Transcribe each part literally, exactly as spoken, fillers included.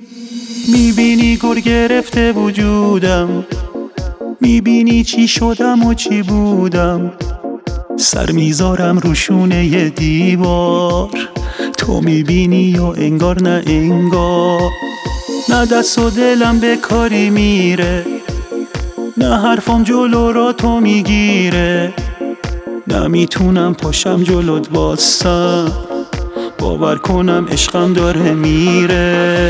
میبینی گر گرفته وجودم، میبینی چی شدم و چی بودم. سر میذارم رو شونه دیوار، تو میبینی یا انگار نه انگار. نه دست و دلم به کاری میره، نه حرفم جلو را تو میگیره. نمیتونم پاشم جلوت واسم، باور کنم عشقم داره میره.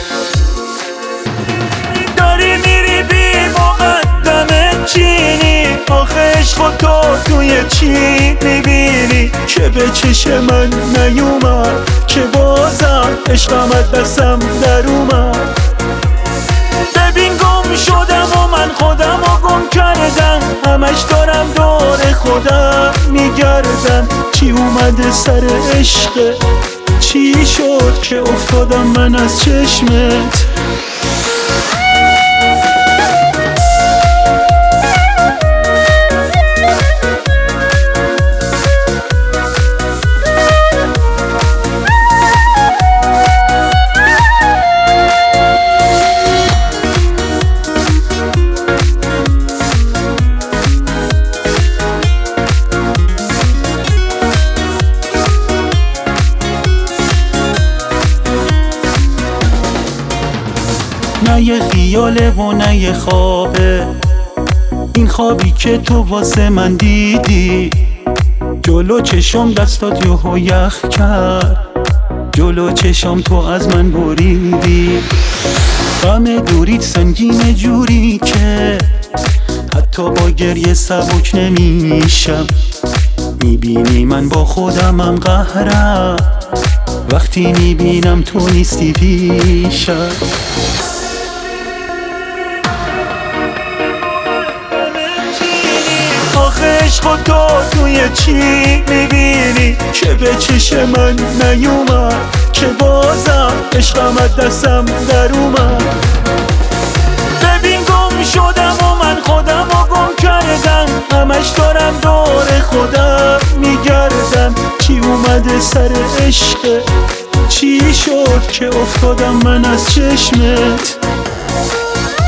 داری میری بی مقدم چینی، آخه عشق تو توی چی میبینی که به چشم من نیومد، که بازم عشقم از دستم در اومد. ببین گم شدم و من خودم رو گم کردم، همش دارم دور خودم میگردم. چی اومده سر عشق، چی شد که افتادم من از چشمت. نه یه خیاله و نه یه خوابه، این خوابی که تو واسه من دیدی. جلو چشم دستات یهو یخ کرد، جلو چشم تو از من بریدی. غم دوریت سنگین جوری که حتی با گریه سبک نمیشم. میبینی من با خودمم قهرم، وقتی میبینم تو نیستی پیشم. آخه عشق تو توی چی میبینی که به چشم من نیومد، که بازم عشقم از دستم در اومد. ببین گم شدم و من خودم رو گم کردم، همش دارم دور خودم میگردم. چی اومده سر عشق، چی شد که افتادم من از چشمت.